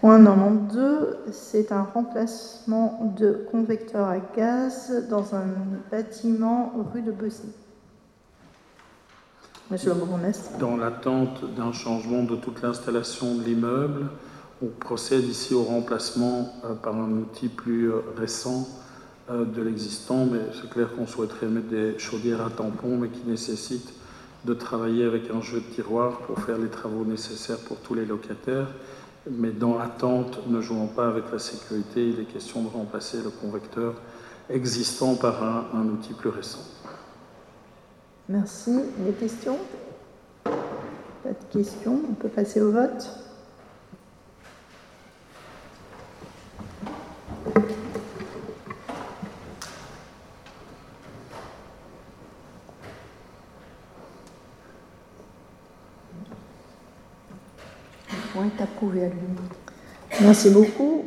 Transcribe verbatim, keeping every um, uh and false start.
Point quatre-vingt-douze, c'est un remplacement de convecteur à gaz dans un bâtiment rue de Bessy. Monsieur le bourgmestre. Dans l'attente d'un changement de toute l'installation de l'immeuble, on procède ici au remplacement euh, par un outil plus euh, récent euh, de l'existant, mais c'est clair qu'on souhaiterait mettre des chaudières à tampons, mais qui nécessitent de travailler avec un jeu de tiroirs pour faire les travaux nécessaires pour tous les locataires. Mais dans l'attente, ne jouant pas avec la sécurité, il est question de remplacer le convecteur existant par un, un outil plus récent. Merci. Des questions ? Pas de questions. On peut passer au vote. Le point est approuvé à lui. Merci beaucoup.